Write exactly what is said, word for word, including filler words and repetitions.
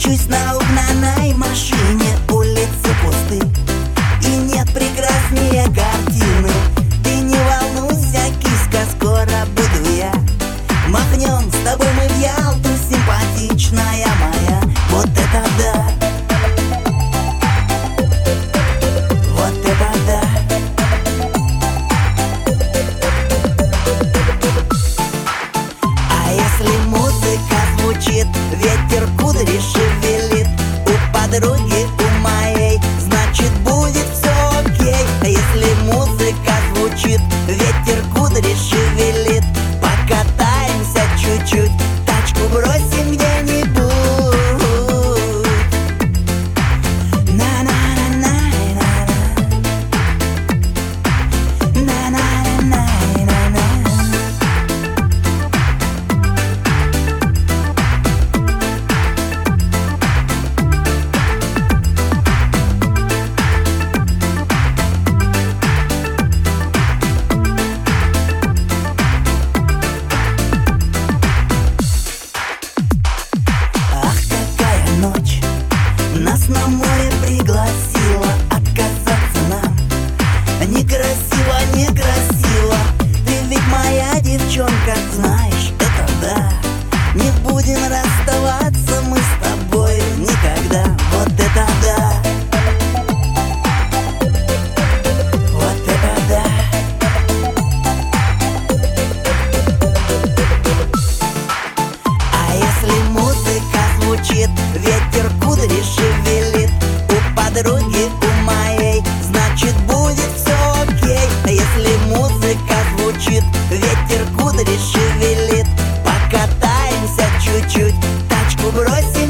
Мчусь на угнанной машине, улицы пусты, и нет прекраснее картины. Ты не волнуйся, киска, скоро буду я. Махнем с тобой мы в Ялту, симпатичная моя. Вот это да! Вот это да! А если музыка звучит, ветер кудри шевелит, у подруги, у моей, значит будет все окей. А если музыка звучит, ветер кудри шевелит, покатаемся чуть-чуть, тачку бросим где-нибудь. Нас на море пригласила, отказаться нам некрасиво, некрасиво. Ты ведь моя девчонка, знаешь, это да. Не будем расставаться мы с тобой никогда. Вот это да! Вот это да! А если музыка звучит, ветер кудри шевелит, у подруги, у моей, значит будет все окей. А если музыка звучит, ветер кудри шевелит, покатаемся чуть-чуть, тачку бросим